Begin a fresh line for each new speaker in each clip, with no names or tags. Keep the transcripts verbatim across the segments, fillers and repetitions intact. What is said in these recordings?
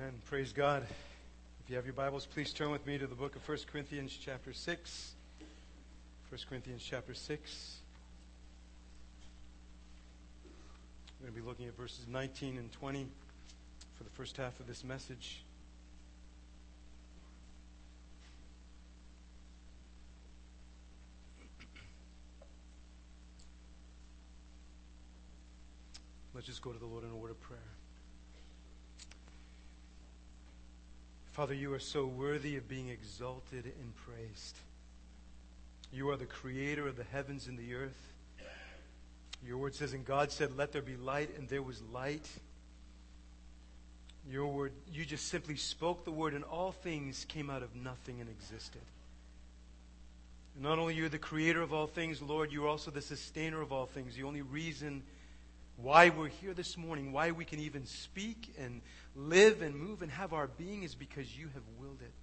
Amen. Praise God. If you have your Bibles, please turn with me to the book of First Corinthians chapter six. First Corinthians chapter six. We're going to be looking at verses nineteen and twenty for the first half of this message. Let's just go to the Lord in a word of prayer. Father, you are so worthy of being exalted and praised. You are the creator of the heavens and the earth. Your word says, and God said, let there be light, and there was light. Your word, you just simply spoke the word, and all things came out of nothing and existed. And not only you're the creator of all things, Lord, you're also the sustainer of all things. The only reason why we're here this morning, why we can even speak and live and move and have our being is because you have willed it.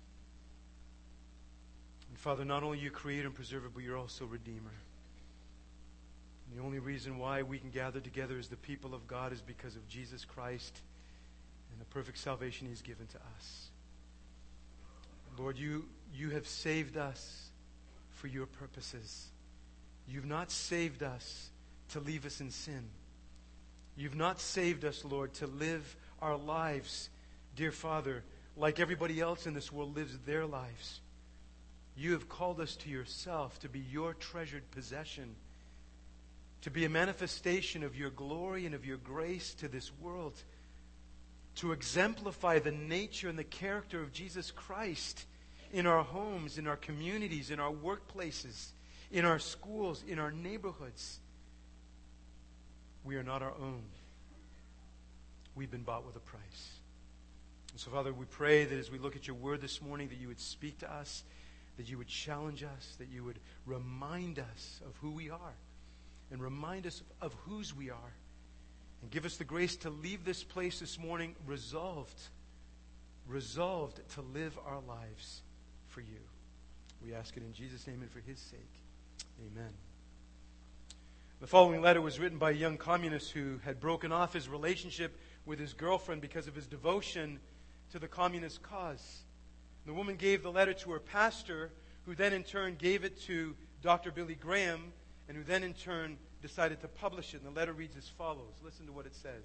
And Father, not only you creator and preserver, but you're also redeemer. And the only reason why we can gather together as the people of God is because of Jesus Christ and the perfect salvation He's given to us. Lord, you, you have saved us for your purposes. You've not saved us to leave us in sin. You've not saved us, Lord, to live our lives, dear Father, like everybody else in this world lives their lives. You have called us to yourself to be your treasured possession, to be a manifestation of your glory and of your grace to this world, to exemplify the nature and the character of Jesus Christ in our homes, in our communities, in our workplaces, in our schools, in our neighborhoods. We are not our own. We've been bought with a price. And so, Father, we pray that as we look at your word this morning, that you would speak to us, that you would challenge us, that you would remind us of who we are, and remind us of whose we are, and give us the grace to leave this place this morning resolved, resolved to live our lives for you. We ask it in Jesus' name and for His sake. Amen. The following letter was written by a young communist who had broken off his relationship with his girlfriend because of his devotion to the communist cause. The woman gave the letter to her pastor, who then in turn gave it to Doctor Billy Graham, and who then in turn decided to publish it. And the letter reads as follows. Listen to what it says.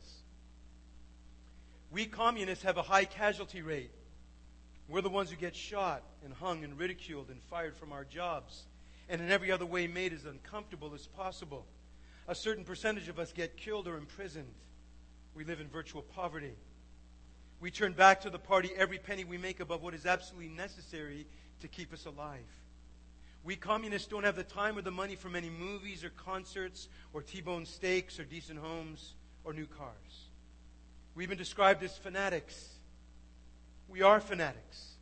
We communists have a high casualty rate. We're the ones who get shot and hung and ridiculed and fired from our jobs, and in every other way made as uncomfortable as possible. A certain percentage of us get killed or imprisoned. We live in virtual poverty. We turn back to the party every penny we make above what is absolutely necessary to keep us alive. We communists don't have the time or the money for many movies or concerts or T-bone steaks or decent homes or new cars. We've been described as fanatics. We are fanatics.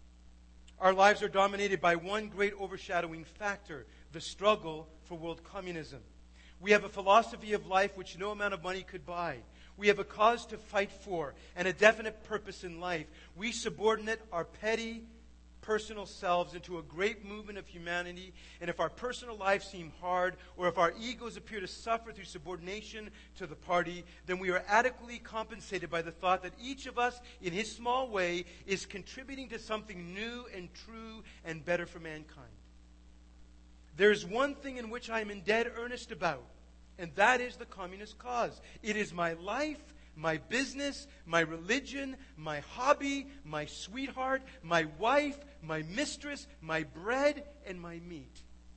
Our lives are dominated by one great overshadowing factor, the struggle for world communism. We have a philosophy of life which no amount of money could buy. We have a cause to fight for and a definite purpose in life. We subordinate our petty, personal selves into a great movement of humanity, and if our personal lives seem hard, or if our egos appear to suffer through subordination to the party, then we are adequately compensated by the thought that each of us, in his small way, is contributing to something new and true and better for mankind. There is one thing in which I am in dead earnest about, and that is the communist cause. It is my life, my business, my religion, my hobby, my sweetheart, my wife, my mistress, my bread, and my meat.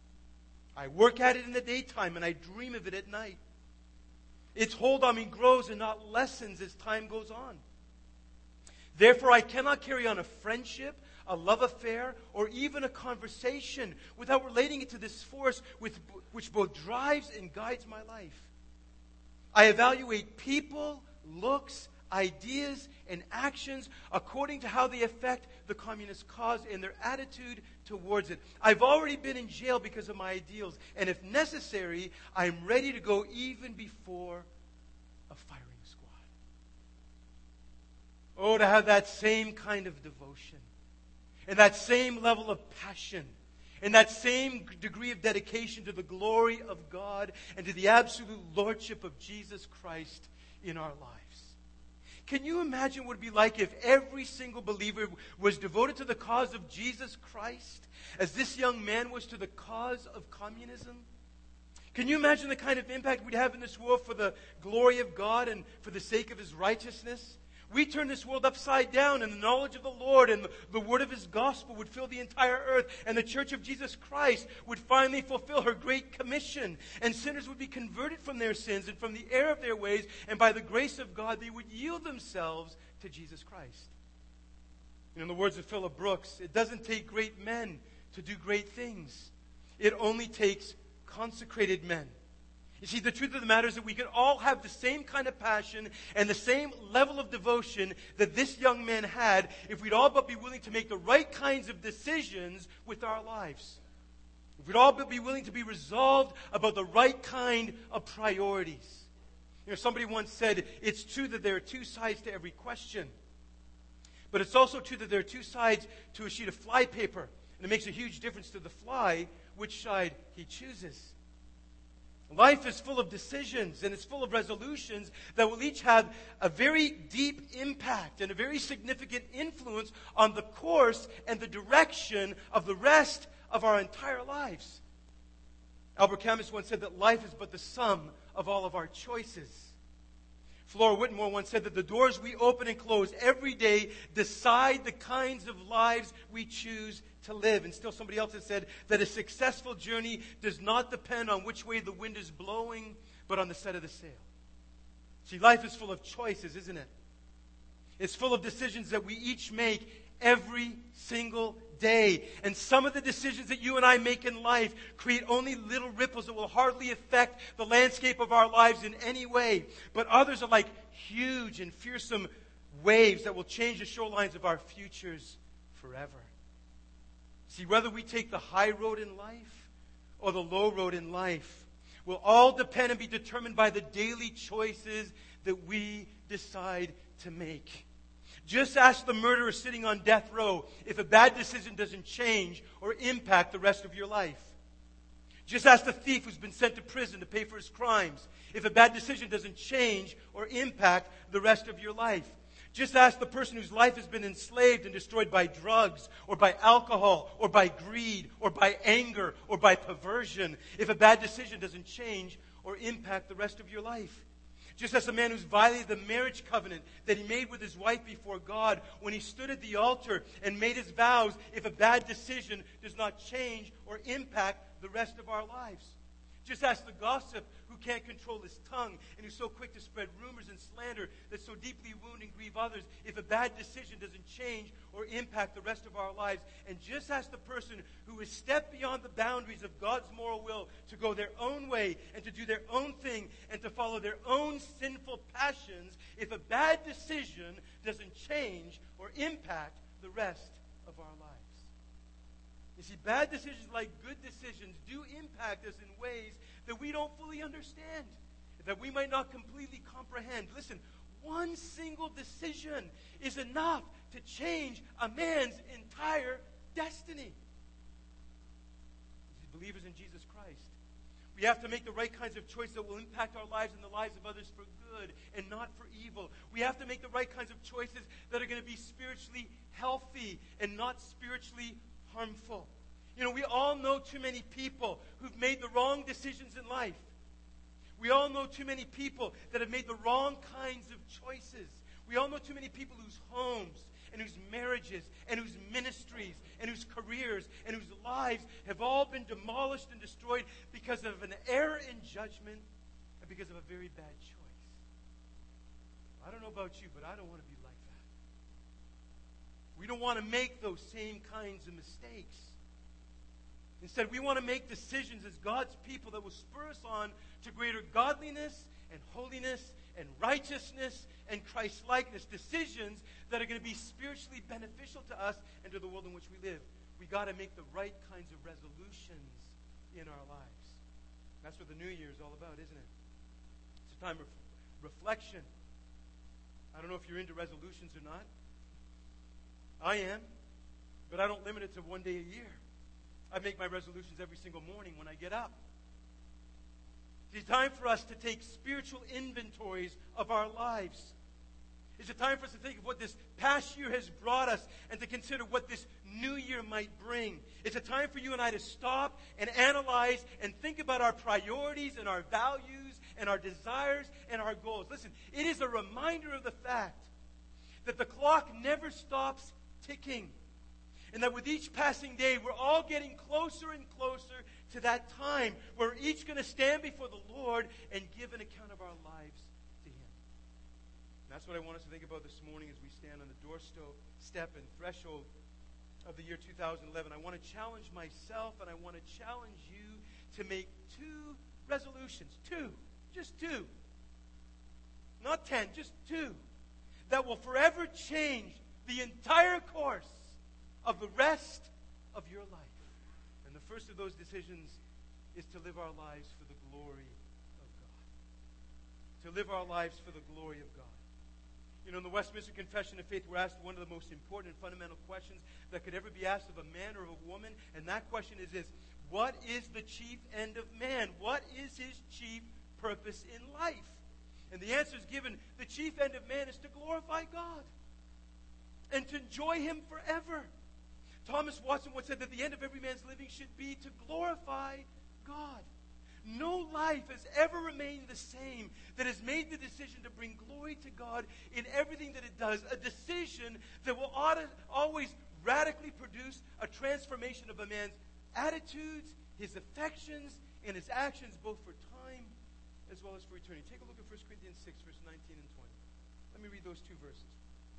I work at it in the daytime, and I dream of it at night. Its hold on me grows and not lessens as time goes on. Therefore, I cannot carry on a friendship, a love affair, or even a conversation without relating it to this force with, which both drives and guides my life. I evaluate people, looks, ideas, and actions according to how they affect the communist cause and their attitude towards it. I've already been in jail because of my ideals, and if necessary, I'm ready to go even before a firing squad. Oh, to have that same kind of devotion, and that same level of passion, and that same degree of dedication to the glory of God and to the absolute lordship of Jesus Christ in our lives. Can you imagine what it would be like if every single believer was devoted to the cause of Jesus Christ as this young man was to the cause of communism? Can you imagine the kind of impact we'd have in this world for the glory of God and for the sake of His righteousness? We turn this world upside down, and the knowledge of the Lord and the, the word of His gospel would fill the entire earth, and the church of Jesus Christ would finally fulfill her great commission, and sinners would be converted from their sins and from the error of their ways, and by the grace of God they would yield themselves to Jesus Christ. And in the words of Philip Brooks, it doesn't take great men to do great things. It only takes consecrated men. You see, the truth of the matter is that we can all have the same kind of passion and the same level of devotion that this young man had if we'd all but be willing to make the right kinds of decisions with our lives. If we'd all but be willing to be resolved about the right kind of priorities. You know, somebody once said, it's true that there are two sides to every question. But it's also true that there are two sides to a sheet of fly paper. And it makes a huge difference to the fly which side he chooses. Life is full of decisions and it's full of resolutions that will each have a very deep impact and a very significant influence on the course and the direction of the rest of our entire lives. Albert Camus once said that life is but the sum of all of our choices. Flora Whitmore once said that the doors we open and close every day decide the kinds of lives we choose to live. And still somebody else has said that a successful journey does not depend on which way the wind is blowing, but on the set of the sail. See, life is full of choices, isn't it? It's full of decisions that we each make every single day. And some of the decisions that you and I make in life create only little ripples that will hardly affect the landscape of our lives in any way. But others are like huge and fearsome waves that will change the shorelines of our futures forever. See, whether we take the high road in life or the low road in life will all depend and be determined by the daily choices that we decide to make. Just ask the murderer sitting on death row if a bad decision doesn't change or impact the rest of your life. Just ask the thief who's been sent to prison to pay for his crimes if a bad decision doesn't change or impact the rest of your life. Just ask the person whose life has been enslaved and destroyed by drugs or by alcohol or by greed or by anger or by perversion if a bad decision doesn't change or impact the rest of your life. Just as a man who's violated the marriage covenant that he made with his wife before God when he stood at the altar and made his vows, if a bad decision does not change or impact the rest of our lives. Just ask the gossip who can't control his tongue and who's so quick to spread rumors and slander that so deeply wound and grieve others if a bad decision doesn't change or impact the rest of our lives. And just ask the person who has stepped beyond the boundaries of God's moral will to go their own way and to do their own thing and to follow their own sinful passions if a bad decision doesn't change or impact the rest of our lives. You see, bad decisions, like good decisions, do impact us in ways that we don't fully understand, that we might not completely comprehend. Listen, one single decision is enough to change a man's entire destiny. As believers in Jesus Christ, we have to make the right kinds of choices that will impact our lives and the lives of others for good and not for evil. We have to make the right kinds of choices that are going to be spiritually healthy and not spiritually harmful. You know, we all know too many people who've made the wrong decisions in life. We all know too many people that have made the wrong kinds of choices. We all know too many people whose homes and whose marriages and whose ministries and whose careers and whose lives have all been demolished and destroyed because of an error in judgment and because of a very bad choice. I don't know about you, but I don't want to be like that. We don't want to make those same kinds of mistakes. Instead, we want to make decisions as God's people that will spur us on to greater godliness and holiness and righteousness and Christ-likeness. Decisions that are going to be spiritually beneficial to us and to the world in which we live. We got to make the right kinds of resolutions in our lives. That's what the new year is all about, isn't it? It's a time of reflection. I don't know if you're into resolutions or not. I am, but I don't limit it to one day a year. I make my resolutions every single morning when I get up. It's time for us to take spiritual inventories of our lives. It's a time for us to think of what this past year has brought us and to consider what this new year might bring. It's a time for you and I to stop and analyze and think about our priorities and our values and our desires and our goals. Listen, it is a reminder of the fact that the clock never stops ticking. And that with each passing day, we're all getting closer and closer to that time where we're each going to stand before the Lord and give an account of our lives to Him. And that's what I want us to think about this morning as we stand on the doorstep and threshold of the year two thousand eleven. I want to challenge myself and I want to challenge you to make two resolutions. Two. Just two. Not ten, just two. That will forever change the entire course of the rest of your life. And the first of those decisions is to live our lives for the glory of God. To live our lives for the glory of God. You know, in the Westminster Confession of Faith, we're asked one of the most important and fundamental questions that could ever be asked of a man or of a woman. And that question is this: what is the chief end of man? What is his chief purpose in life? And the answer is given: the chief end of man is to glorify God and to enjoy Him forever. Thomas Watson once said that the end of every man's living should be to glorify God. No life has ever remained the same that has made the decision to bring glory to God in everything that it does. A decision that will always radically produce a transformation of a man's attitudes, his affections, and his actions, both for time as well as for eternity. Take a look at First Corinthians six, verse nineteen and twenty. Let me read those two verses.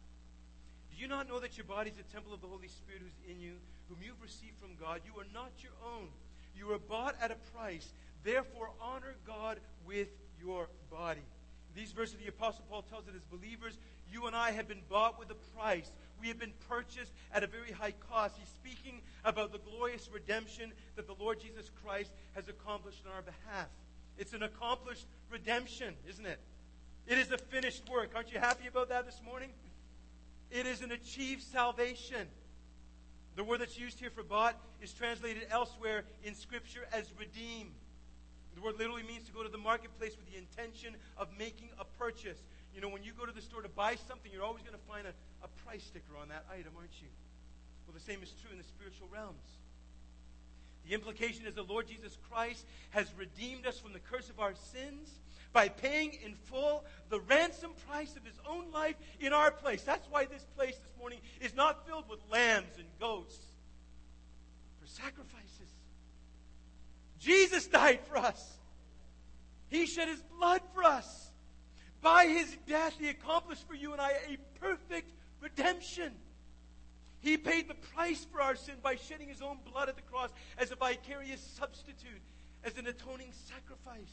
Do you not know that your body is a temple of the Holy Spirit who's in you, whom you've received from God? You are not your own. You are bought at a price. Therefore, honor God with your body. In these verses, the Apostle Paul tells us as believers, you and I have been bought with a price. We have been purchased at a very high cost. He's speaking about the glorious redemption that the Lord Jesus Christ has accomplished on our behalf. It's an accomplished redemption, isn't it? It is a finished work. Aren't you happy about that this morning? It is an achieved salvation. The word that's used here for bought is translated elsewhere in Scripture as redeemed. The word literally means to go to the marketplace with the intention of making a purchase. You know, when you go to the store to buy something, you're always going to find a, a price sticker on that item, aren't you? Well, the same is true in the spiritual realms. The implication is the Lord Jesus Christ has redeemed us from the curse of our sins by paying in full the ransom price of His own life in our place. That's why this place this morning is not filled with lambs and goats for sacrifices. Jesus died for us. He shed His blood for us. By His death, He accomplished for you and I a perfect redemption. He paid the price for our sin by shedding His own blood at the cross as a vicarious substitute, as an atoning sacrifice.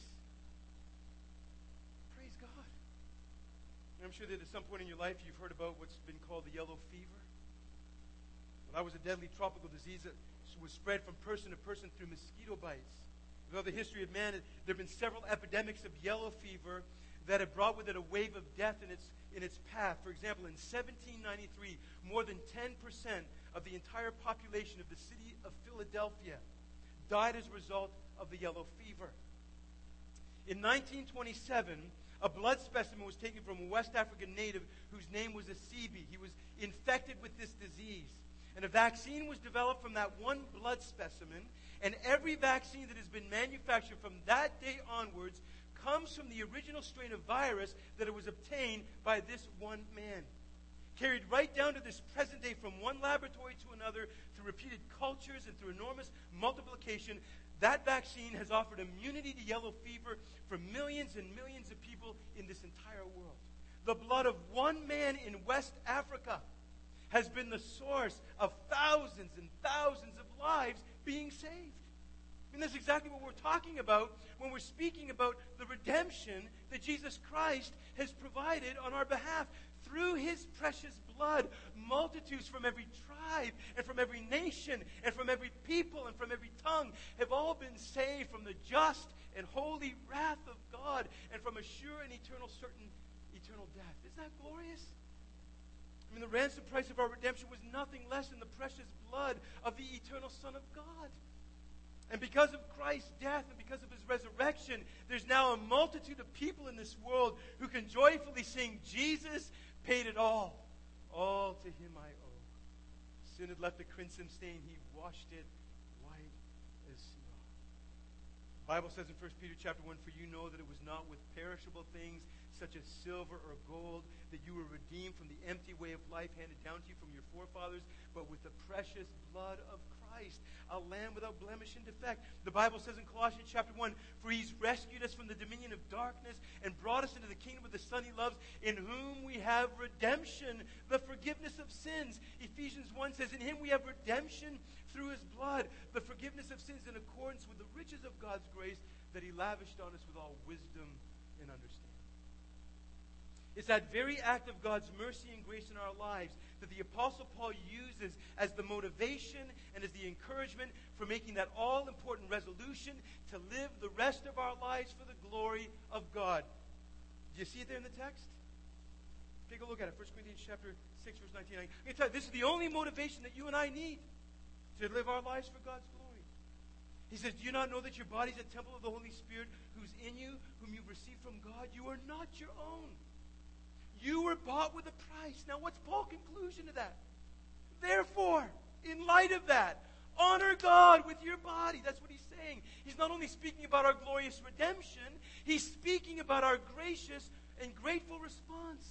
Praise God. And I'm sure that at some point in your life you've heard about what's been called the yellow fever. Well, that was a deadly tropical disease that was spread from person to person through mosquito bites. Throughout the history of man, there have been several epidemics of yellow fever that have brought with it a wave of death in its in its path. For example, in seventeen ninety-three, more than ten percent of the entire population of the city of Philadelphia died as a result of the yellow fever. In nineteen twenty-seven, a blood specimen was taken from a West African native whose name was Asibi. He was infected with this disease. And a vaccine was developed from that one blood specimen, and every vaccine that has been manufactured from that day onwards comes from the original strain of virus that it was obtained by this one man. Carried right down to this present day from one laboratory to another through repeated cultures and through enormous multiplication, that vaccine has offered immunity to yellow fever for millions and millions of people in this entire world. The blood of one man in West Africa has been the source of thousands and thousands of lives being saved. And that's exactly what we're talking about when we're speaking about the redemption that Jesus Christ has provided on our behalf. Through His precious blood, multitudes from every tribe and from every nation and from every people and from every tongue have all been saved from the just and holy wrath of God and from a sure and eternal certain eternal death. Isn't that glorious? I mean, the ransom price of our redemption was nothing less than the precious blood of the eternal Son of God. And because of Christ's death and because of His resurrection, there's now a multitude of people in this world who can joyfully sing, Jesus paid it all. All to him I owe. Sin had left a crimson stain. He washed it white as snow. The Bible says in First Peter chapter one, for you know that it was not with perishable things such as silver or gold that you were redeemed from the empty way of life handed down to you from your forefathers, but with the precious blood of Christ, a lamb without blemish and defect. The Bible says in Colossians chapter one, for he's rescued us from the dominion of darkness and brought us into the kingdom of the Son he loves, in whom we have redemption, the forgiveness of sins. Ephesians one says, in him we have redemption through his blood, the forgiveness of sins in accordance with the riches of God's grace that he lavished on us with all wisdom and understanding. It's that very act of God's mercy and grace in our lives that the Apostle Paul uses as the motivation and as the encouragement for making that all-important resolution to live the rest of our lives for the glory of God. Do you see it there in the text? Take a look at it. First Corinthians chapter six, verse nineteen. I'm going to tell you, this is the only motivation that you and I need to live our lives for God's glory. He says, do you not know that your body is a temple of the Holy Spirit who's in you, whom you've received from God? You are not your own. You were bought with a price. Now, what's Paul's conclusion to that? Therefore, in light of that, honor God with your body. That's what he's saying. He's not only speaking about our glorious redemption, he's speaking about our gracious and grateful response.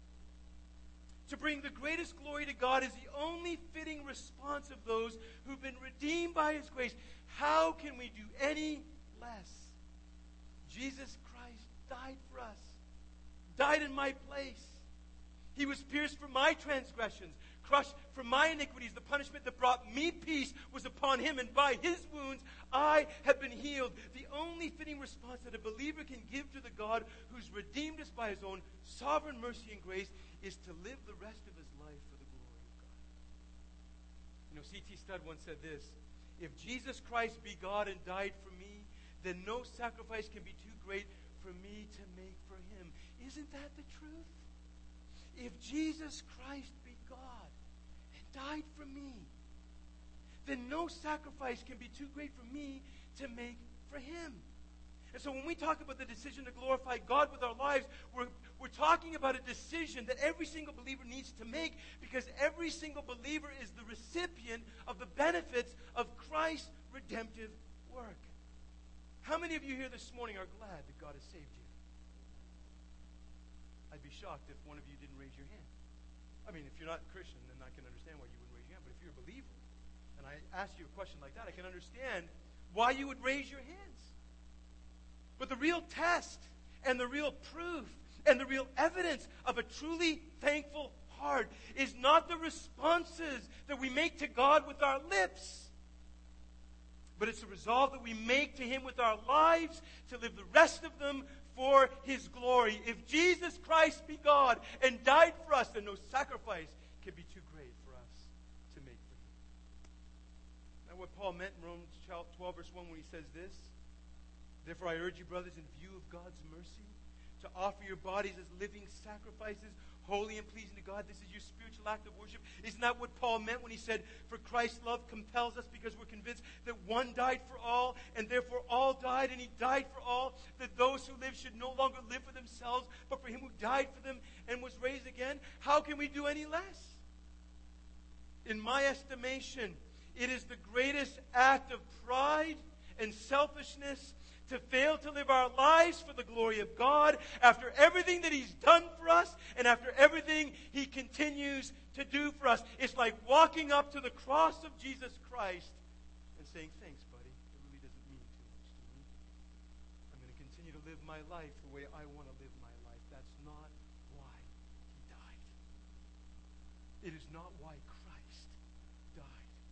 To bring the greatest glory to God is the only fitting response of those who've been redeemed by his grace. How can we do any less? Jesus Christ died for us. Died in my place. He was pierced for my transgressions, crushed for my iniquities. The punishment that brought me peace was upon him, and by his wounds I have been healed. The only fitting response that a believer can give to the God who's redeemed us by his own sovereign mercy and grace is to live the rest of his life for the glory of God. You know, C T Studd once said this, if Jesus Christ be God and died for me, then no sacrifice can be too great for me to make for him. Isn't that the truth? If Jesus Christ be God and died for me, then no sacrifice can be too great for me to make for him. And so when we talk about the decision to glorify God with our lives, we're, we're talking about a decision that every single believer needs to make, because every single believer is the recipient of the benefits of Christ's redemptive work. How many of you here this morning are glad that God has saved you? I'd be shocked if one of you didn't raise your hand. I mean, if you're not a Christian, then I can understand why you wouldn't raise your hand. But if you're a believer, and I ask you a question like that, I can understand why you would raise your hands. But the real test and the real proof and the real evidence of a truly thankful heart is not the responses that we make to God with our lips, but it's the resolve that we make to him with our lives to live the rest of them for his glory. If Jesus Christ be God and died for us, then no sacrifice can be too great for us to make for him. Now, what Paul meant in Romans twelve, verse one, when he says this, therefore I urge you, brothers, in view of God's mercy, to offer your bodies as living sacrifices, holy and pleasing to God. This is your spiritual act of worship. Isn't that what Paul meant when he said, for Christ's love compels us because we're convinced that one died for all, and therefore all died, and he died for all, that those who live should no longer live for themselves, but for him who died for them and was raised again? How can we do any less? In my estimation, it is the greatest act of pride and selfishness to fail to live our lives for the glory of God after everything that he's done for us and after everything he continues to do for us. It's like walking up to the cross of Jesus Christ and saying, thanks, buddy. It really doesn't mean too much to me. I'm going to continue to live my life the way I want to live my life. That's not why he died. It is not why Christ died.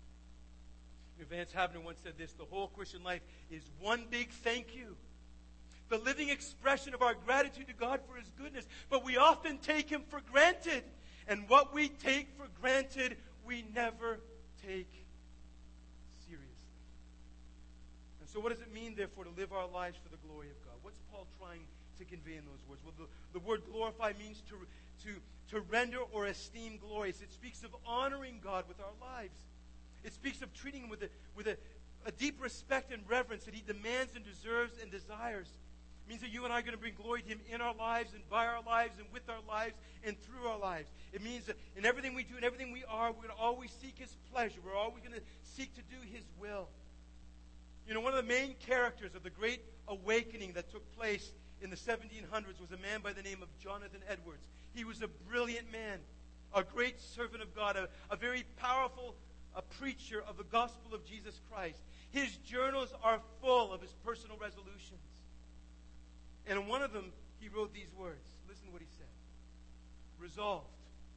Vance Havner once said this, the whole Christian life is one big thank you. The living expression of our gratitude to God for his goodness. But we often take him for granted. And what we take for granted, we never take seriously. And so what does it mean, therefore, to live our lives for the glory of God? What's Paul trying to convey in those words? Well, the, the word glorify means to, to, to render or esteem glorious. It speaks of honoring God with our lives. It speaks of treating him with a, with a, a deep respect and reverence that he demands and deserves and desires. It means that you and I are going to bring glory to Him in our lives and by our lives and with our lives and through our lives. It means that in everything we do and everything we are, we're going to always seek His pleasure. We're always going to seek to do His will. You know, one of the main characters of the great awakening that took place in the seventeen hundreds was a man by the name of Jonathan Edwards. He was a brilliant man, a great servant of God, a, a very powerful a preacher of the gospel of Jesus Christ. His journals are full of his personal resolutions. And in one of them, he wrote these words. Listen to what he said. Resolved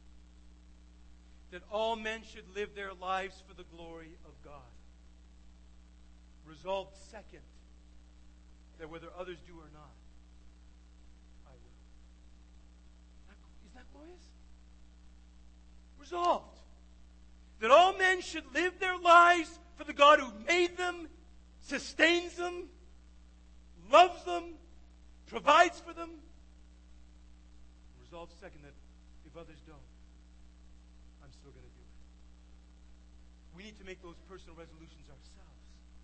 that all men should live their lives for the glory of God. Resolved, second, that whether others do or not, I will. Isn't that glorious? Resolved that all men should live their lives for the God who made them, sustains them, loves them, provides for them. Resolved, second, that if others don't, I'm still going to do it. We need to make those personal resolutions ourselves.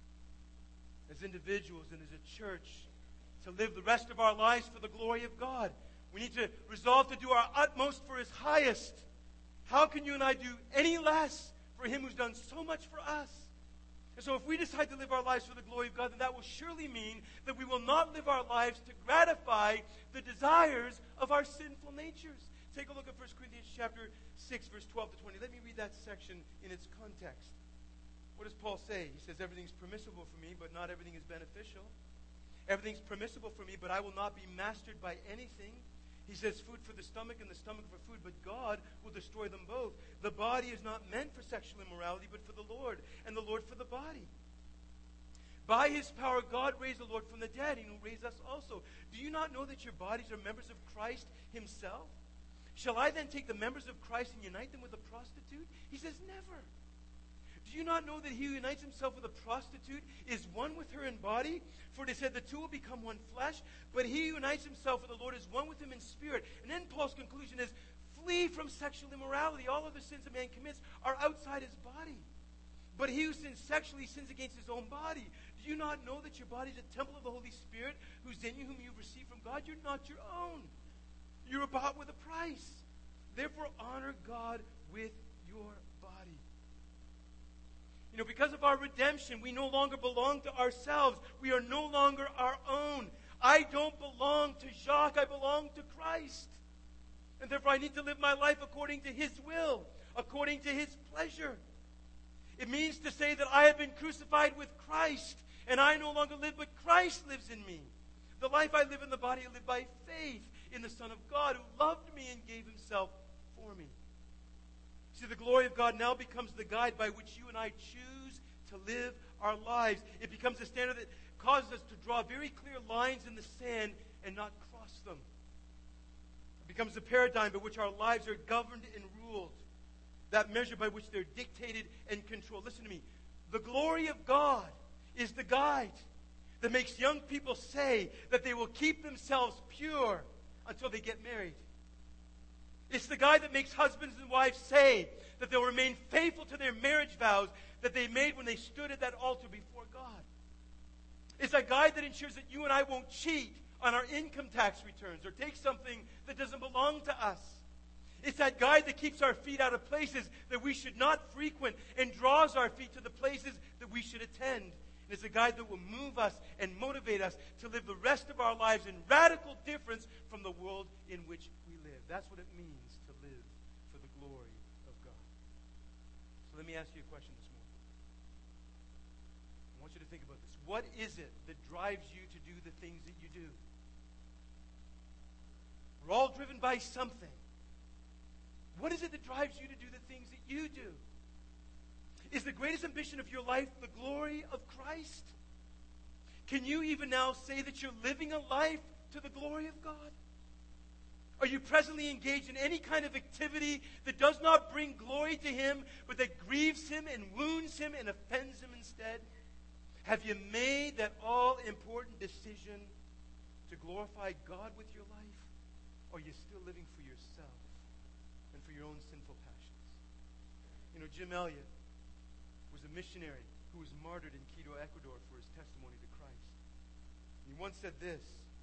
As individuals and as a church, to live the rest of our lives for the glory of God. We need to resolve to do our utmost for His highest. How can you and I do any less for Him who's done so much for us? And so if we decide to live our lives for the glory of God, then that will surely mean that we will not live our lives to gratify the desires of our sinful natures. Take a look at First Corinthians chapter six, verse twelve to twenty. Let me read that section in its context. What does Paul say? He says, everything's permissible for me, but not everything is beneficial. Everything's permissible for me, but I will not be mastered by anything. He says, food for the stomach and the stomach for food, but God will destroy them both. The body is not meant for sexual immorality, but for the Lord, and the Lord for the body. By His power, God raised the Lord from the dead, and He will raise us also. Do you not know that your bodies are members of Christ Himself? Shall I then take the members of Christ and unite them with a prostitute? He says, never. Do you not know that he who unites himself with a prostitute is one with her in body? For it is said, the two will become one flesh. But he who unites himself with the Lord is one with Him in spirit. And then Paul's conclusion is, flee from sexual immorality. All other sins a man commits are outside his body. But he who sins sexually sins against his own body. Do you not know that your body is a temple of the Holy Spirit who's in you, whom you've received from God? You're not your own. You're bought with a price. Therefore, honor God with your body. You know, because of our redemption, we no longer belong to ourselves. We are no longer our own. I don't belong to Jacques. I belong to Christ. And therefore, I need to live my life according to His will, according to His pleasure. It means to say that I have been crucified with Christ, and I no longer live, but Christ lives in me. The life I live in the body, I live by faith in the Son of God, who loved me and gave Himself for me. See, the glory of God now becomes the guide by which you and I choose to live our lives. It becomes a standard that causes us to draw very clear lines in the sand and not cross them. It becomes the paradigm by which our lives are governed and ruled. That measure by which they're dictated and controlled. Listen to me. The glory of God is the guide that makes young people say that they will keep themselves pure until they get married. It's the guide that makes husbands and wives say that they'll remain faithful to their marriage vows that they made when they stood at that altar before God. It's a guide that ensures that you and I won't cheat on our income tax returns or take something that doesn't belong to us. It's that guide that keeps our feet out of places that we should not frequent and draws our feet to the places that we should attend. And it's a guide that will move us and motivate us to live the rest of our lives in radical difference from the world in which we live. That's what it means to live for the glory of God. So let me ask you a question this morning. I want you to think about this. What is it that drives you to do the things that you do? We're all driven by something. What is it that drives you to do the things that you do? Is the greatest ambition of your life the glory of Christ? Can you even now say that you're living a life to the glory of God? Are you presently engaged in any kind of activity that does not bring glory to Him, but that grieves Him and wounds Him and offends Him instead? Have you made that all-important decision to glorify God with your life? Or are you still living for yourself and for your own sinful passions? You know, Jim Elliot was a missionary who was martyred in Quito, Ecuador for his testimony to Christ. And he once said this,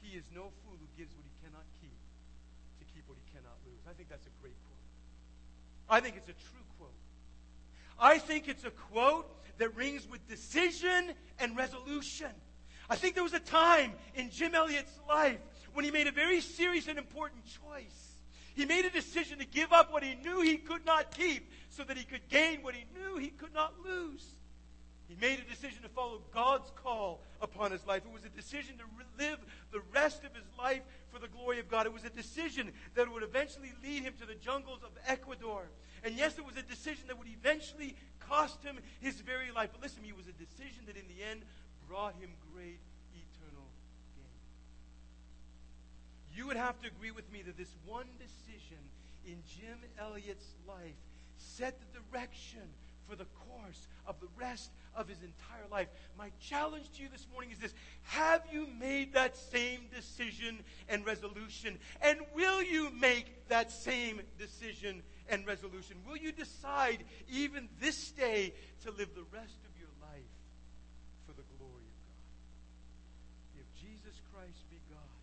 He is no fool who gives what he cannot keep to keep what he cannot lose. I think that's a great quote. I think it's a true quote. I think it's a quote that rings with decision and resolution. I think there was a time in Jim Elliot's life when he made a very serious and important choice. He made a decision to give up what he knew he could not keep so that he could gain what he knew he could not lose. He made a decision to follow God's call upon his life. It was a decision to re- live the rest of his life for the glory of God. It was a decision that would eventually lead him to the jungles of Ecuador. And yes, it was a decision that would eventually cost him his very life. But listen to me, it was a decision that in the end brought him great eternal gain. You would have to agree with me that this one decision in Jim Elliot's life set the direction for the course of the rest of his entire life. My challenge to you this morning is this: have you made that same decision and resolution? And will you make that same decision and resolution? Will you decide even this day to live the rest of your life for the glory of God? If Jesus Christ be God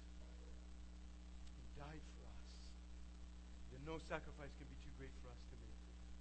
and died for us, then no sacrifice can be too great for us to make.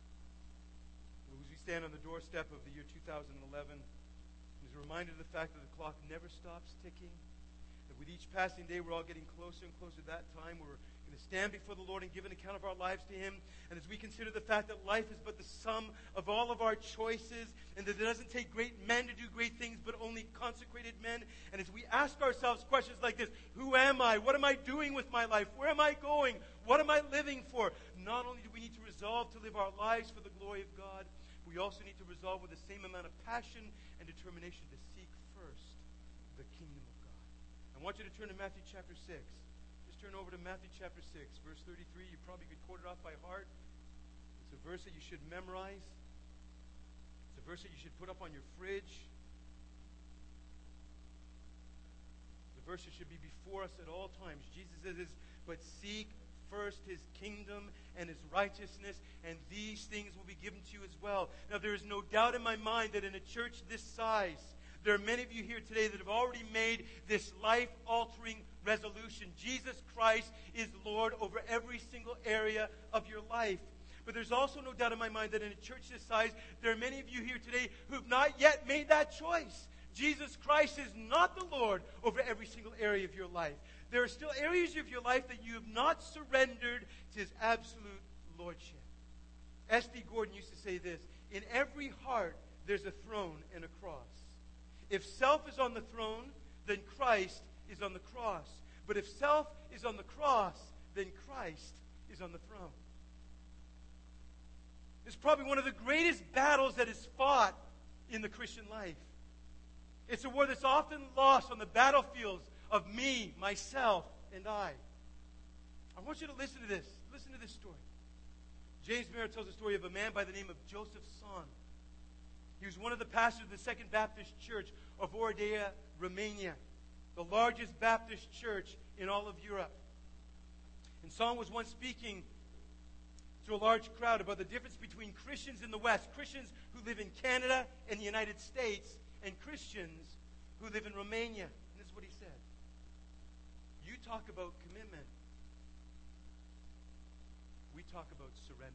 As we stand on the doorstep of the year two thousand eleven, as a reminder of the fact that the clock never stops ticking, that with each passing day we're all getting closer and closer to that time where we're going to stand before the Lord and give an account of our lives to Him. And as we consider the fact that life is but the sum of all of our choices, and that it doesn't take great men to do great things, but only consecrated men. And as we ask ourselves questions like this: who am I? What am I doing with my life? Where am I going? What am I living for? Not only do we need to resolve to live our lives for the glory of God, we also need to resolve with the same amount of passion and determination to seek first the kingdom of God. I want you to turn to Matthew chapter six. Just turn over to Matthew chapter six, verse thirty-three. You probably could quote it off by heart. It's a verse that you should memorize. It's a verse that you should put up on your fridge. It's a verse that should be before us at all times. Jesus says this: but seek first His kingdom and His righteousness, and these things will be given to you as well. Now, there is no doubt in my mind that in a church this size, there are many of you here today that have already made this life-altering resolution. Jesus Christ is Lord over every single area of your life. But there's also no doubt in my mind that in a church this size, there are many of you here today who have not yet made that choice. Jesus Christ is not the Lord over every single area of your life. There are still areas of your life that you have not surrendered to His absolute lordship. S D Gordon used to say this: in every heart there's a throne and a cross. If self is on the throne, then Christ is on the cross. But if self is on the cross, then Christ is on the throne. It's probably one of the greatest battles that is fought in the Christian life. It's a war that's often lost on the battlefields of me, myself, and I. I want you to listen to this. Listen to this story. James Merritt tells a story of a man by the name of Joseph Son. He was one of the pastors of the Second Baptist Church of Oradea, Romania, the largest Baptist church in all of Europe. And Son was once speaking to a large crowd about the difference between Christians in the West, Christians who live in Canada and the United States, and Christians who live in Romania. And this is what he said: you talk about commitment, we talk about surrender.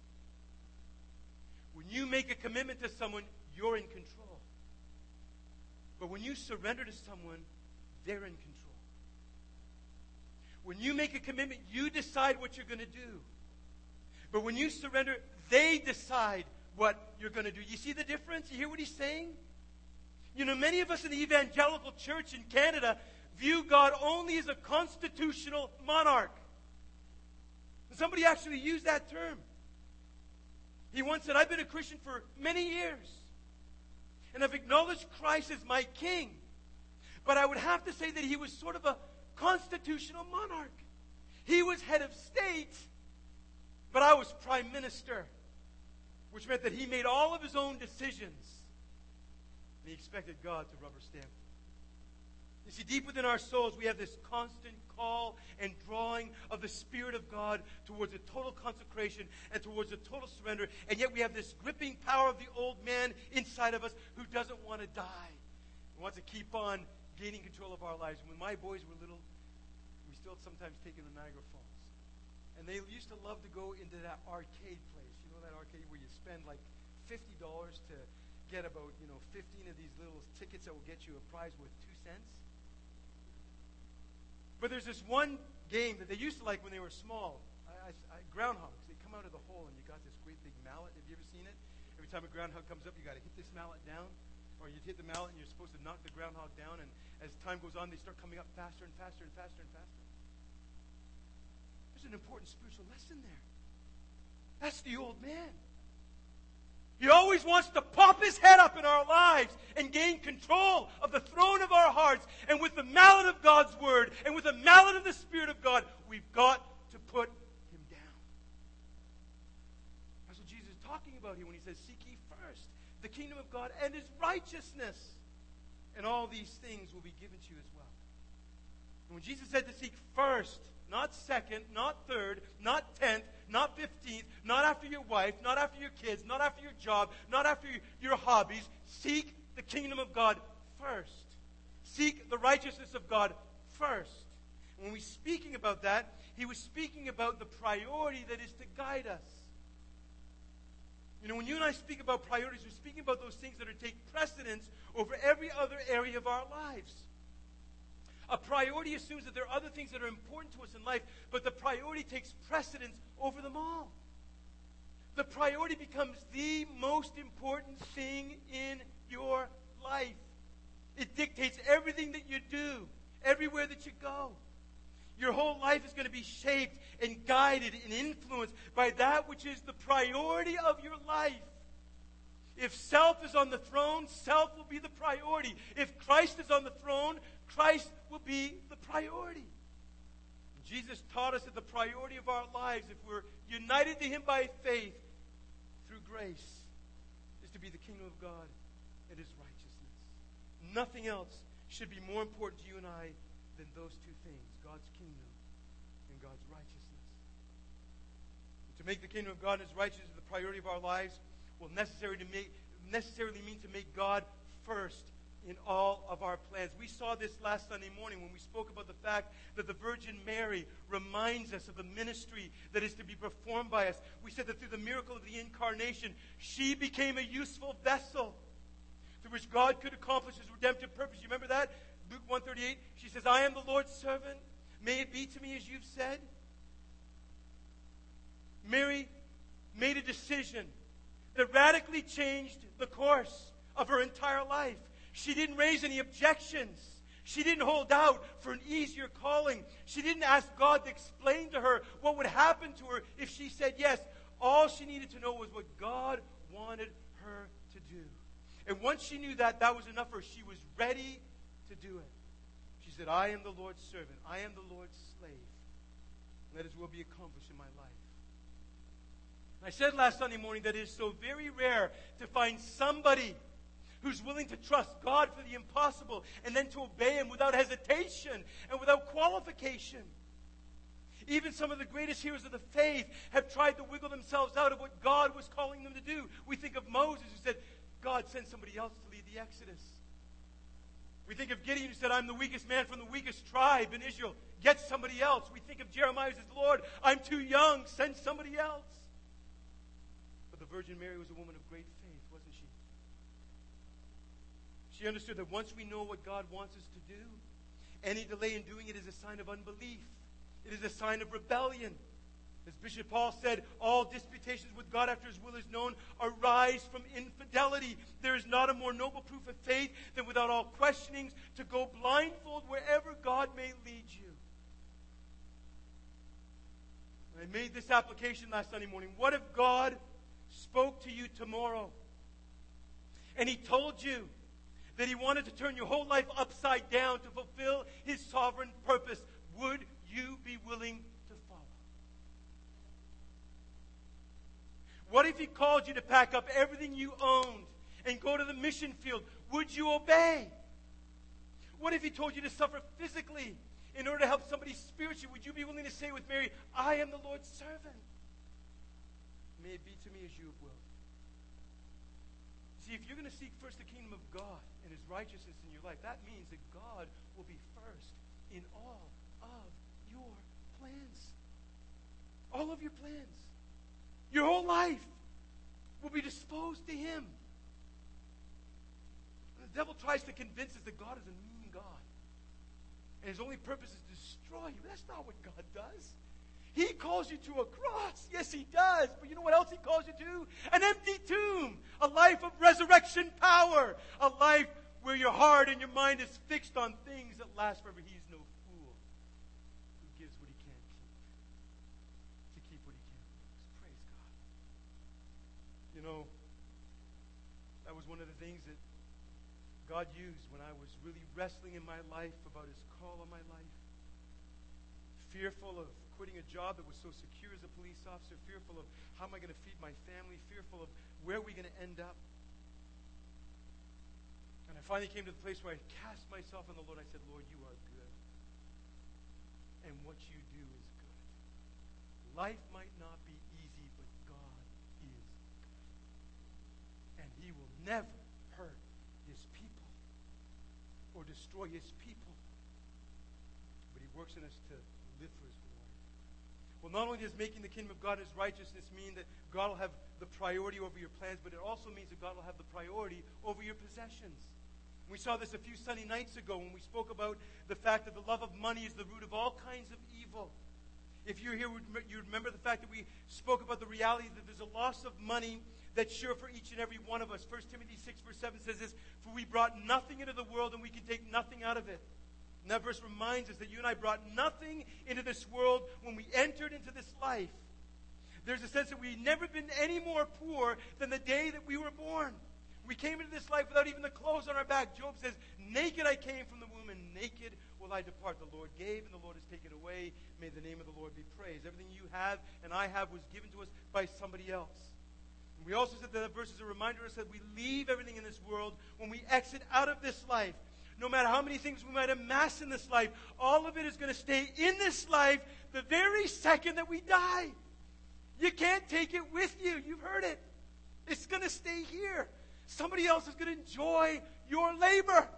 When you make a commitment to someone, you're in control. But when you surrender to someone, they're in control. When you make a commitment, you decide what you're going to do. But when you surrender, they decide what you're going to do. You see the difference? You hear what he's saying? You know, many of us in the evangelical church in Canada view God only as a constitutional monarch. Somebody actually used that term. He once said, I've been a Christian for many years, and I've acknowledged Christ as my king. But I would have to say that he was sort of a constitutional monarch. He was head of state, but I was prime minister, which meant that he made all of his own decisions. And he expected God to rubber stamp them. You see, deep within our souls, we have this constant call and drawing of the Spirit of God towards a total consecration and towards a total surrender. And yet we have this gripping power of the old man inside of us who doesn't want to die. He wants to keep on gaining control of our lives. When my boys were little, we still sometimes take them to Niagara Falls. And they used to love to go into that arcade place. You know that arcade where you spend like fifty dollars to get about, you know, fifteen of these little tickets that will get you a prize worth two cents? But there's this one game that they used to like when they were small. I, I, I, groundhogs. They come out of the hole and you got this great big mallet. Have you ever seen it? Every time a groundhog comes up, you got to hit this mallet down. Or you hit the mallet and you're supposed to knock the groundhog down. And as time goes on, they start coming up faster and faster and faster and faster. There's an important spiritual lesson there. That's the old man. He always wants to pop his head up in our lives and gain control of the throne of our hearts. And with the mallet of God's word and with the mallet of the Spirit of God, we've got to put him down. That's what Jesus is talking about here when he says, seek ye first the kingdom of God and his righteousness, and all these things will be given to you as well. And when Jesus said to seek first, not second, not third, not tenth, not fifteenth, not after your wife, not after your kids, not after your job, not after your hobbies. Seek the kingdom of God first. Seek the righteousness of God first. And when we're speaking about that, he was speaking about the priority that is to guide us. You know, when you and I speak about priorities, we're speaking about those things that are take precedence over every other area of our lives. A priority assumes that there are other things that are important to us in life, but the priority takes precedence over them all. The priority becomes the most important thing in your life. It dictates everything that you do, everywhere that you go. Your whole life is going to be shaped and guided and influenced by that which is the priority of your life. If self is on the throne, self will be the priority. If Christ is on the throne, Christ will be the priority. Jesus taught us that the priority of our lives, if we're united to him by faith through grace, is to be the kingdom of God and his righteousness. Nothing else should be more important to you and I than those two things, God's kingdom and God's righteousness. And to make the kingdom of God and his righteousness the priority of our lives will necessarily, to make, necessarily mean to make God first in all of our plans. We saw this last Sunday morning when we spoke about the fact that the Virgin Mary reminds us of the ministry that is to be performed by us. We said that through the miracle of the incarnation, she became a useful vessel through which God could accomplish his redemptive purpose. You remember that? Luke one thirty-eight, she says, I am the Lord's servant. May it be to me as you've said. Mary made a decision that radically changed the course of her entire life. She didn't raise any objections. She didn't hold out for an easier calling. She didn't ask God to explain to her what would happen to her if she said yes. All she needed to know was what God wanted her to do. And once she knew that, that was enough for her. She was ready to do it. She said, I am the Lord's servant. I am the Lord's slave. Let his will be accomplished in my life. I said last Sunday morning that it is so very rare to find somebody who's willing to trust God for the impossible and then to obey him without hesitation and without qualification. Even some of the greatest heroes of the faith have tried to wiggle themselves out of what God was calling them to do. We think of Moses, who said, God, send somebody else to lead the Exodus. We think of Gideon, who said, I'm the weakest man from the weakest tribe in Israel. Get somebody else. We think of Jeremiah, who says, Lord, I'm too young. Send somebody else. But the Virgin Mary was a woman of great faith, wasn't she? She understood that once we know what God wants us to do, any delay in doing it is a sign of unbelief. It is a sign of rebellion. As Bishop Paul said, all disputations with God after his will is known arise from infidelity. There is not a more noble proof of faith than without all questionings to go blindfold wherever God may lead you. I made this application last Sunday morning. What if God spoke to you tomorrow and he told you that he wanted to turn your whole life upside down to fulfill his sovereign purpose? Would you be willing to follow? What if he called you to pack up everything you owned and go to the mission field? Would you obey? What if he told you to suffer physically in order to help somebody spiritually? Would you be willing to say with Mary, I am the Lord's servant? May it be to me as you have willed. See, if you're going to seek first the kingdom of God and his righteousness in your life, that means that God will be first in all of your plans. All of your plans. Your whole life will be disposed to him. And the devil tries to convince us that God is a mean God. And his only purpose is to destroy you. That's not what God does. He calls you to a cross. Yes, he does. But you know what else he calls you to? An empty tomb. A life of resurrection power. A life where your heart and your mind is fixed on things that last forever. He is no fool who gives what he can't keep to keep what he can't lose. Praise God. You know, that was one of the things that God used when I was really wrestling in my life about his call on my life. Fearful of quitting a job that was so secure as a police officer, fearful of how am I going to feed my family, fearful of where are we going to end up. And I finally came to the place where I cast myself on the Lord. I said, Lord, you are good. And what you do is good. Life might not be easy, but God is good. And he will never hurt his people or destroy his people. But he works in us to live for his glory. Well, not only does making the kingdom of God his righteousness mean that God will have the priority over your plans, but it also means that God will have the priority over your possessions. We saw this a few Sunday nights ago when we spoke about the fact that the love of money is the root of all kinds of evil. If you're here, you remember the fact that we spoke about the reality that there's a loss of money that's sure for each and every one of us. First Timothy six verse seven says this, for we brought nothing into the world and we can take nothing out of it. And that verse reminds us that you and I brought nothing into this world when we entered into this life. There's a sense that we've never been any more poor than the day that we were born. We came into this life without even the clothes on our back. Job says, naked I came from the womb, and naked will I depart. The Lord gave, and the Lord has taken away. May the name of the Lord be praised. Everything you have and I have was given to us by somebody else. And we also said that that verse is a reminder to us that we leave everything in this world when we exit out of this life. No matter how many things we might amass in this life, all of it is going to stay in this life the very second that we die. You can't take it with you. You've heard it. It's going to stay here. Somebody else is going to enjoy your labor.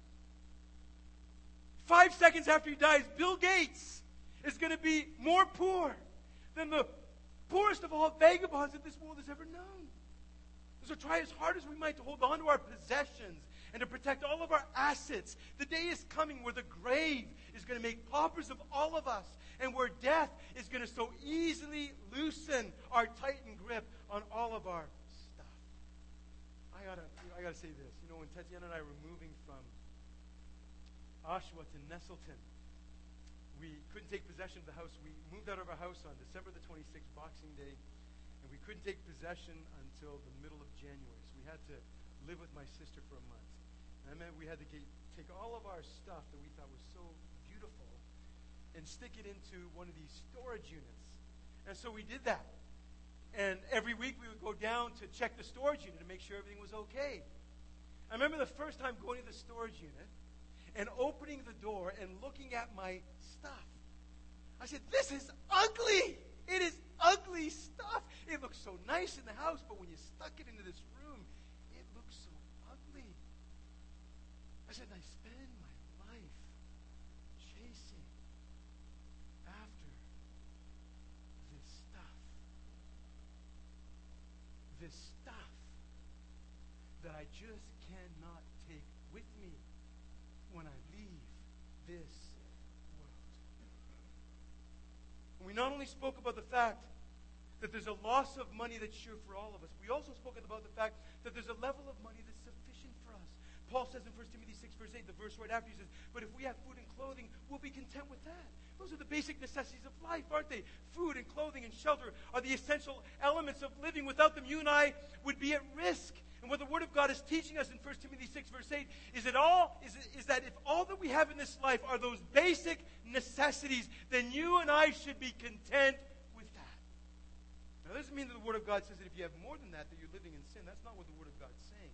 Five seconds after he dies, Bill Gates is going to be more poor than the poorest of all vagabonds that this world has ever known. So try as hard as we might to hold on to our possessions and to protect all of our assets. The day is coming where the grave is going to make paupers of all of us, and where death is going to so easily loosen our tightened grip on all of our stuff. I gotta, I gotta say this. You know, when Tatiana and I were moving from Oshawa to Nesselton, we couldn't take possession of the house. We moved out of our house on December the twenty-sixth, Boxing Day, and we couldn't take possession until the middle of January. So we had to live with my sister for a month. And that meant we had to get, take all of our stuff that we thought was so beautiful and stick it into one of these storage units. And so we did that. And every week we would go down to check the storage unit to make sure everything was okay. I remember the first time going to the storage unit and opening the door and looking at my stuff. I said, this is ugly. It is ugly stuff. It looks so nice in the house, but when you stuck it into this room, it looks so ugly. I said, I spend my life chasing after this stuff. This stuff that I just cannot take with me when I leave this world. And we not only spoke about the fact that there's a loss of money that's sure for all of us, we also spoke about the fact that there's a level of money that's sufficient for us. Paul says in First Timothy six, verse eight, the verse right after, he says, but if we have food and clothing, we'll be content with that. Those are the basic necessities of life, aren't they? Food and clothing and shelter are the essential elements of living. Without them, you and I would be at risk. And what the Word of God is teaching us in First Timothy six, verse eight, is, it all, is, is that if all that we have in this life are those basic necessities, then you and I should be content with that. Now, that doesn't mean that the Word of God says that if you have more than that, that you're living in sin. That's not what the Word of God is saying.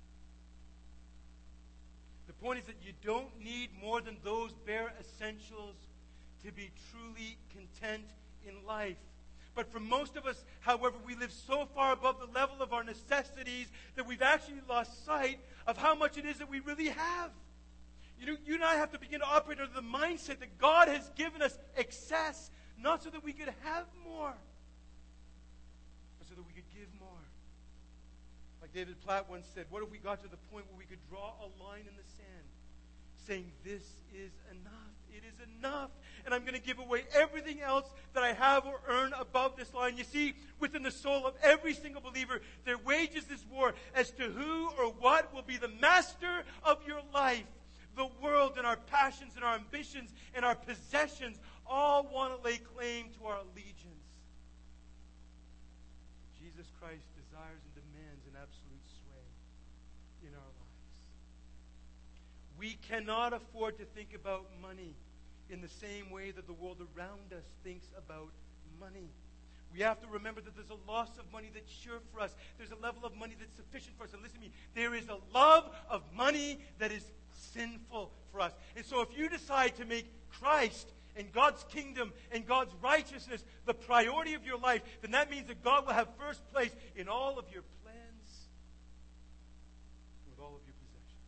The point is that you don't need more than those bare essentials to be truly content in life. But for most of us, however, we live so far above the level of our necessities that we've actually lost sight of how much it is that we really have. You know, you and I have to begin to operate under the mindset that God has given us excess, not so that we could have more, but so that we could give more. Like David Platt once said, what if we got to the point where we could draw a line in the sand, saying, this is enough. It is enough. And I'm going to give away everything else that I have or earn above this line. You see, within the soul of every single believer, there wages this war as to who or what will be the master of your life. The world and our passions and our ambitions and our possessions all want to lay claim to our allegiance. Jesus Christ desires and demands an absolute sway in our lives. We cannot afford to think about money in the same way that the world around us thinks about money. We have to remember that there's a loss of money that's sure for us. There's a level of money that's sufficient for us. And listen to me, there is a love of money that is sinful for us. And so if you decide to make Christ and God's kingdom and God's righteousness the priority of your life, then that means that God will have first place in all of your plans, with all of your possessions.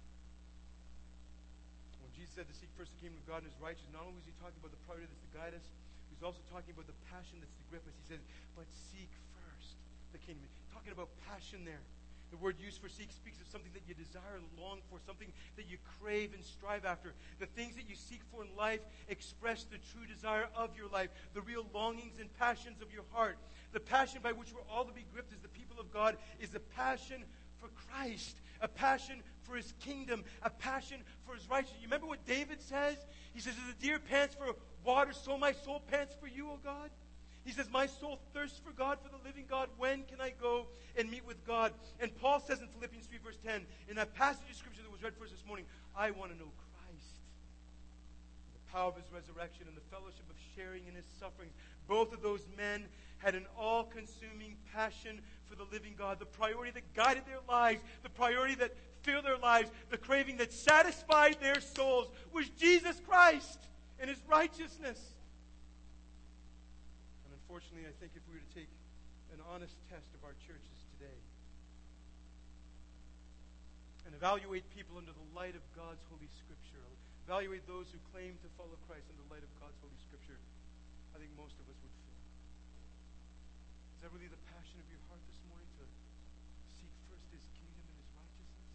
When Jesus said to seek first the kingdom of God and his righteousness, not only was he talking about the priority that's to guide us, he's also talking about the passion that's to grip us. He says, but seek first the kingdom. Talking about passion there. The word used for seek speaks of something that you desire and long for, something that you crave and strive after. The things that you seek for in life express the true desire of your life, the real longings and passions of your heart. The passion by which we're all to be gripped as the people of God is the passion for Christ, a passion for his kingdom, a passion for his righteousness. You remember what David says? He says, as the deer pants for water, so my soul pants for you, O God. He says, my soul thirsts for God, for the living God. When can I go and meet with God? And Paul says in Philippians three, verse ten, in that passage of Scripture that was read for us this morning, I want to know Christ, the power of his resurrection and the fellowship of sharing in his sufferings. Both of those men had an all-consuming passion for the living God, the priority that guided their lives, the priority that filled their lives, the craving that satisfied their souls was Jesus Christ and his righteousness. Unfortunately, I think if we were to take an honest test of our churches today and evaluate people under the light of God's Holy Scripture, evaluate those who claim to follow Christ under the light of God's Holy Scripture, I think most of us would fail. Is that really the passion of your heart this morning, to seek first his kingdom and his righteousness?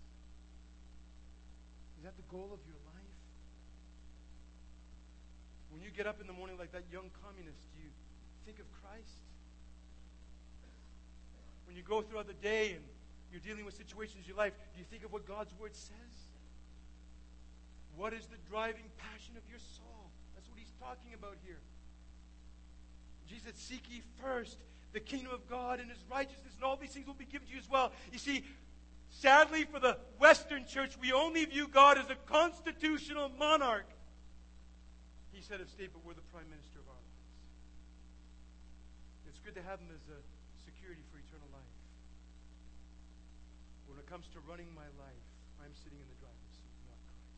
Is that the goal of your life? When you get up in the morning like that young communist, do you think of Christ? When you go throughout the day and you're dealing with situations in your life, do you think of what God's word says? What is the driving passion of your soul? That's what he's talking about here. Jesus said, seek ye first the kingdom of God and his righteousness, and all these things will be given to you as well. You see, sadly for the Western church, we only view God as a constitutional monarch. He said of state, but we're the prime minister of our lives. It's good to have him as a security for eternal life. When it comes to running my life, I'm sitting in the driver's seat, not Christ.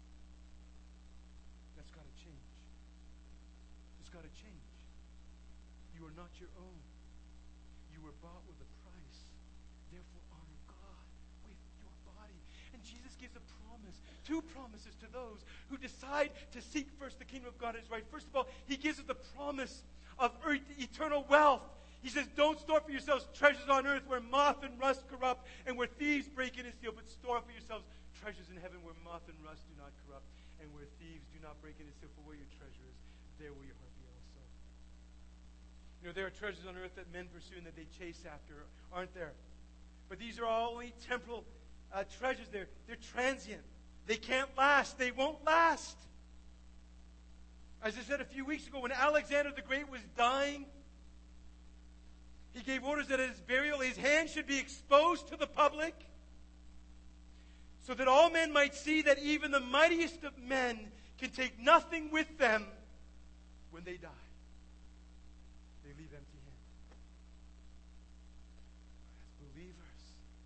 That's got to change. It's got to change. You are not your own. You were bought with a price. Therefore, honor God with your body. And Jesus gives a promise, two promises to those who decide to seek first the kingdom of God and his right. First of all, he gives us the promise of earth, eternal wealth. He says, don't store for yourselves treasures on earth where moth and rust corrupt and where thieves break in and steal, but store for yourselves treasures in heaven where moth and rust do not corrupt and where thieves do not break in and steal. For where your treasure is, there will your heart be also. You know, there are treasures on earth that men pursue and that they chase after, aren't there? But these are all only temporal uh, treasures. They're, they're transient. They can't last. They won't last. As I said a few weeks ago, when Alexander the Great was dying, he gave orders that at his burial his hands should be exposed to the public so that all men might see that even the mightiest of men can take nothing with them when they die. They leave empty-handed. As believers,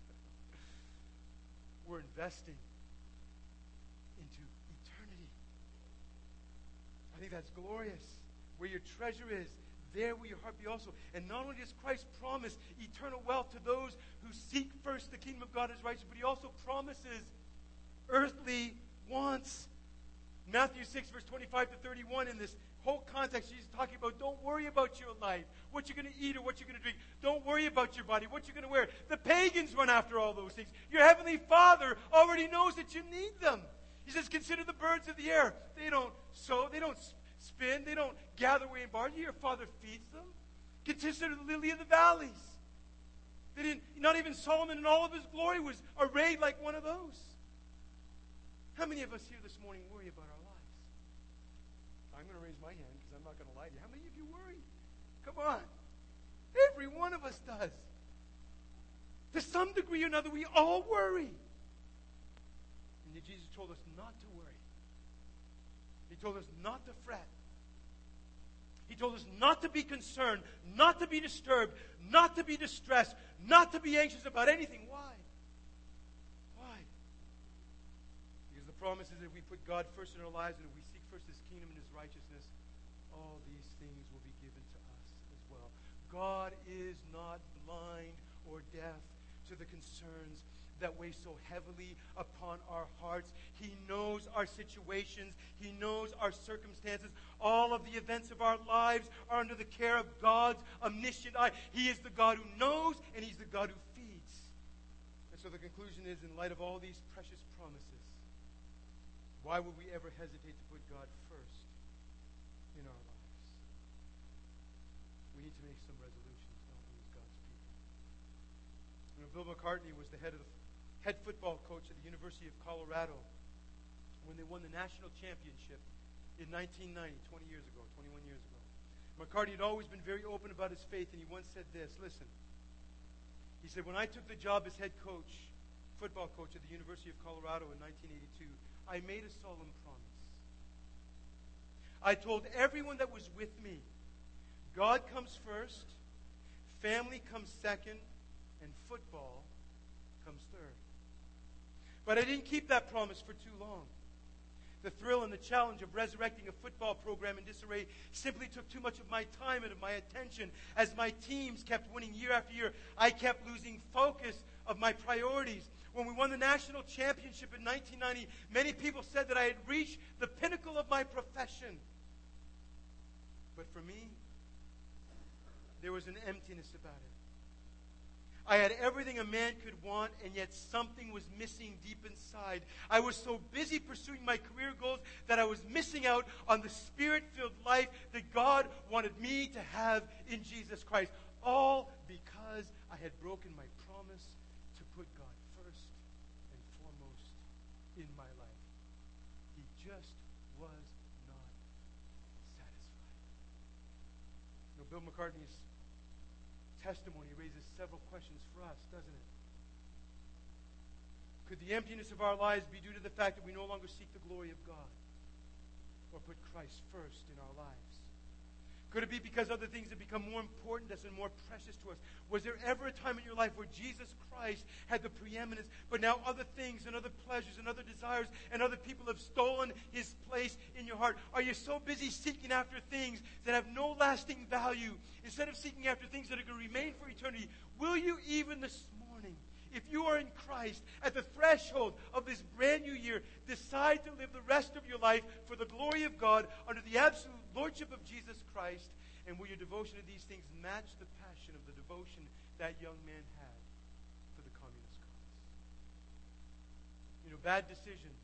we're investing into eternity. I think that's glorious. Where your treasure is, there will your heart be also. And not only does Christ promise eternal wealth to those who seek first the kingdom of God as righteous, but he also promises earthly wants. Matthew six, verse twenty-five to thirty-one, in this whole context, Jesus is talking about, don't worry about your life, what you're going to eat or what you're going to drink. Don't worry about your body, what you're going to wear. The pagans run after all those things. Your heavenly Father already knows that you need them. He says, consider the birds of the air. They don't sow, they don't spin, they don't gather away in barns. Your Father feeds them. Consider the lily of the valleys. They didn't, not even Solomon in all of his glory was arrayed like one of those. How many of us here this morning worry about our lives? I'm going to raise my hand because I'm not going to lie to you. How many of you worry? Come on. Every one of us does. To some degree or another, we all worry. And yet Jesus told us not to worry. He told us not to fret. He told us not to be concerned, not to be disturbed, not to be distressed, not to be anxious about anything. Why? Why? Because the promise is that if we put God first in our lives and if we seek first his kingdom and his righteousness, all these things will be given to us as well. God is not blind or deaf to the concerns that weigh so heavily upon our hearts. He knows our situations. He knows our circumstances. All of the events of our lives are under the care of God's omniscient eye. He is the God who knows, and he's the God who feeds. And so the conclusion is, in light of all these precious promises, why would we ever hesitate to put God first in our lives? We need to make some resolutions, don't we, as God's people? You know, Bill McCartney was the head of the head football coach at the University of Colorado when they won the national championship in nineteen ninety, twenty years ago, twenty-one years ago. McCartney had always been very open about his faith, and he once said this, listen, he said, when I took the job as head coach, football coach at the University of Colorado in nineteen eighty-two, I made a solemn promise. I told everyone that was with me, God comes first, family comes second, and football comes third. But I didn't keep that promise for too long. The thrill and the challenge of resurrecting a football program in disarray simply took too much of my time and of my attention. As my teams kept winning year after year, I kept losing focus of my priorities. When we won the national championship in nineteen ninety, many people said that I had reached the pinnacle of my profession. But for me, there was an emptiness about it. I had everything a man could want, and yet something was missing deep inside. I was so busy pursuing my career goals that I was missing out on the Spirit-filled life that God wanted me to have in Jesus Christ. All because I had broken my promise to put God first and foremost in my life. He just was not satisfied. You know, Bill McCartney's testimony raises several questions for us, doesn't it? Could the emptiness of our lives be due to the fact that we no longer seek the glory of God or put Christ first in our lives? Could it be because other things have become more important to us and more precious to us? Was there ever a time in your life where Jesus Christ had the preeminence, but now other things and other pleasures and other desires and other people have stolen his place in your heart? Are you so busy seeking after things that have no lasting value instead of seeking after things that are going to remain for eternity? Will you even this morning, if you are in Christ, at the threshold of this brand new year, decide to live the rest of your life for the glory of God under the absolute lordship of Jesus Christ? And will your devotion to these things match the passion of the devotion that young man had for the communist cause? You know, bad decisions,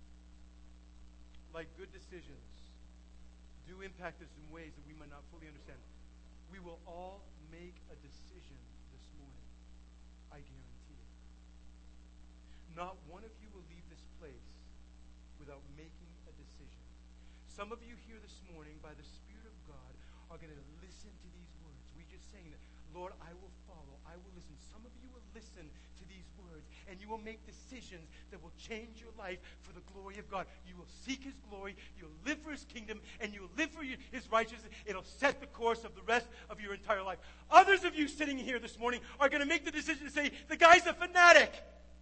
like good decisions, do impact us in ways that we might not fully understand. We will all make a decision this morning, I guarantee it. Not one of you will leave this place without making a decision. Some of you here this morning, by the Spirit of God, are going to listen to these words. We just saying that, Lord, I will follow, I will listen. Some of you will listen to these words, and you will make decisions that will change your life for the glory of God. You will seek his glory, you'll live for his kingdom, and you'll live for his righteousness. It'll set the course of the rest of your entire life. Others of you sitting here this morning are going to make the decision to say, the guy's a fanatic.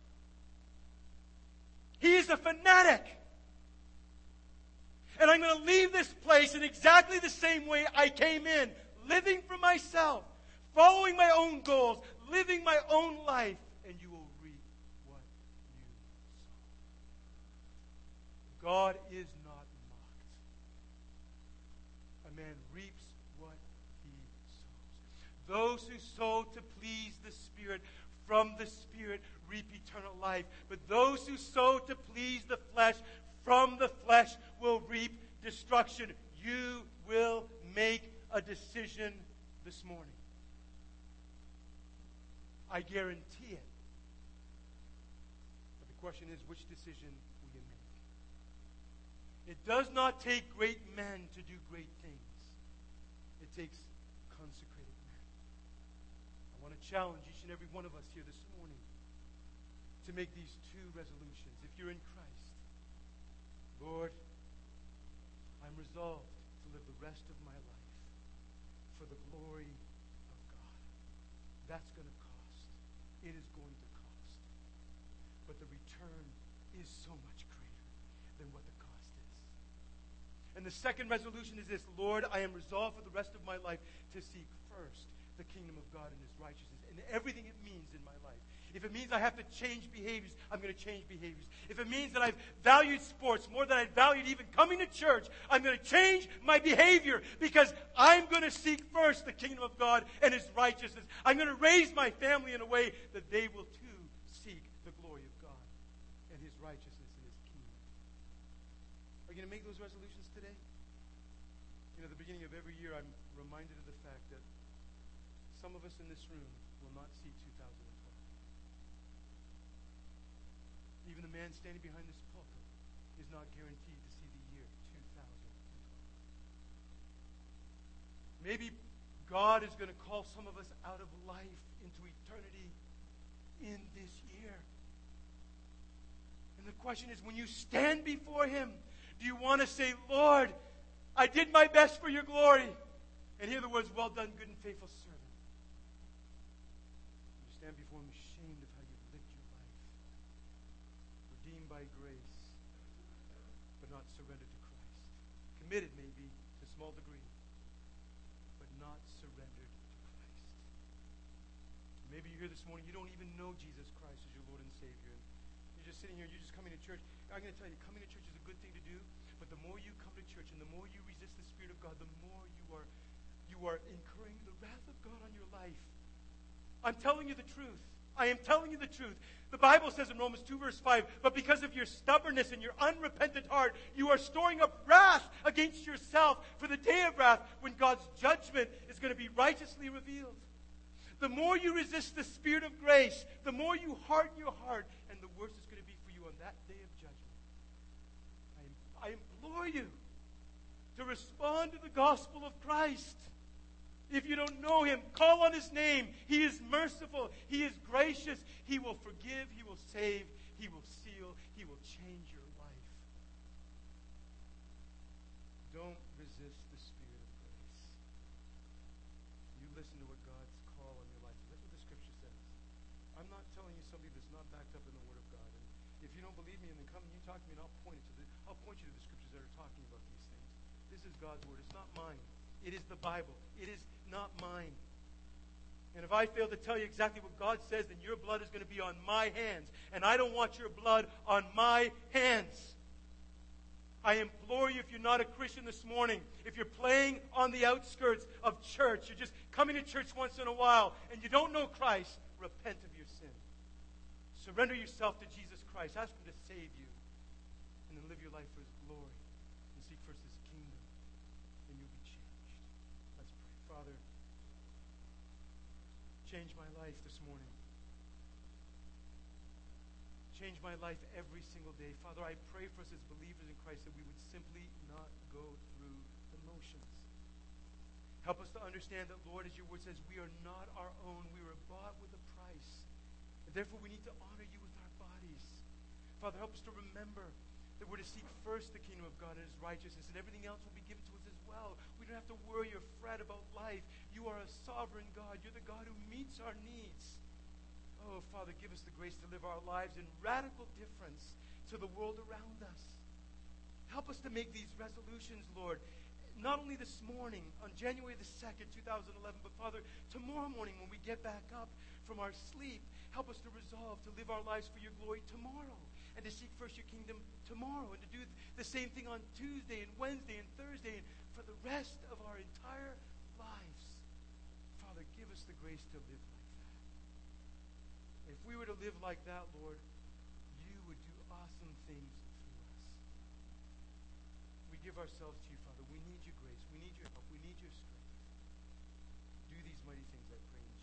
He is a fanatic. And I'm going to leave this place in exactly the same way I came in, living for myself, following my own goals, living my own life, and you will reap what you sow. God is not mocked. A man reaps what he sows. Those who sow to please the Spirit, from the Spirit reap eternal life. But those who sow to please the flesh, from the flesh will reap destruction. You will make a decision this morning. I guarantee it. But the question is, which decision will you make? It does not take great men to do great things. It takes consecrated men. I want to challenge each and every one of us here this morning to make these two resolutions. If you're in Christ, Lord, I'm resolved to live the rest of my life for the glory of God. That's going to cost. It is going to cost. But the return is so much greater than what the cost is. And the second resolution is this: Lord, I am resolved for the rest of my life to seek first the kingdom of God and His righteousness and everything it means in my life. If it means I have to change behaviors, I'm going to change behaviors. If it means that I've valued sports more than I valued even coming to church, I'm going to change my behavior because I'm going to seek first the kingdom of God and His righteousness. I'm going to raise my family in a way that they will too seek the glory of God and His righteousness and His kingdom. Are you going to make those resolutions today? You know, at the beginning of every year, I'm reminded of the fact that some of us in this room will not see two thousand twelve. Even the man standing behind this pulpit is not guaranteed to see the year two thousand twelve. Maybe God is going to call some of us out of life into eternity in this year. And the question is, when you stand before Him, do you want to say, Lord, I did my best for your glory, and hear the words, well done, good and faithful servant? You stand before Him ashamed of how you've lived your life, redeemed by grace, but not surrendered to Christ. Committed, maybe, to a small degree, but not surrendered to Christ. Maybe you're here this morning, you don't even know Jesus Christ as your Lord and Savior. And you're just sitting here, you're just coming to church. I'm going to tell you, coming to church is a good thing to do, but the more you come to church and the more you resist the Spirit of God, the more you are, you are incurring the wrath of God on your life. I'm telling you the truth. I am telling you the truth. The Bible says in Romans two, verse five, but because of your stubbornness and your unrepentant heart, you are storing up wrath against yourself for the day of wrath when God's judgment is going to be righteously revealed. The more you resist the Spirit of grace, the more you harden your heart, and the worse it's going to be for you on that day of judgment. I, I implore you to respond to the gospel of Christ. If you don't know Him, call on His name. He is merciful. He is gracious. He will forgive. He will save. He will seal. He will change your life. Don't resist the Spirit of grace. You listen to what God's call on your life. That's what the Scripture says. I'm not telling you something that's not backed up in the Word of God. And if you don't believe me, then come and you talk to me, and I'll point it to the, I'll point you to the Scriptures that are talking about these things. This is God's Word. It's not mine. It is the Bible. It is not mine. And if I fail to tell you exactly what God says, then your blood is going to be on my hands. And I don't want your blood on my hands. I implore you, if you're not a Christian this morning, if you're playing on the outskirts of church, you're just coming to church once in a while, and you don't know Christ, repent of your sin. Surrender yourself to Jesus Christ. Ask Him to save you. And then live your life for His glory. And seek first His kingdom. And you'll be changed. Let's pray. Father, change my life this morning. Change my life every single day. Father, I pray for us as believers in Christ that we would simply not go through the motions. Help us to understand that, Lord, as your word says, we are not our own. We were bought with a price. And therefore, we need to honor you with our bodies. Father, help us to remember that we're to seek first the kingdom of God and His righteousness, and everything else will be given to us as well. We don't have to worry or fret about life. You are a sovereign God. You're the God who meets our needs. Oh, Father, give us the grace to live our lives in radical difference to the world around us. Help us to make these resolutions, Lord. not only this morning, on January the second, two thousand eleven, but Father, tomorrow morning when we get back up from our sleep, help us to resolve to live our lives for your glory tomorrow, and to seek first your kingdom tomorrow, and to do the same thing on Tuesday and Wednesday and Thursday and for the rest of our entire lives. Father, give us the grace to live like that. If we were to live like that, Lord, you would do awesome things through us. We give ourselves to you, Father. We need your grace. We need your help. We need your strength. Do these mighty things, I pray.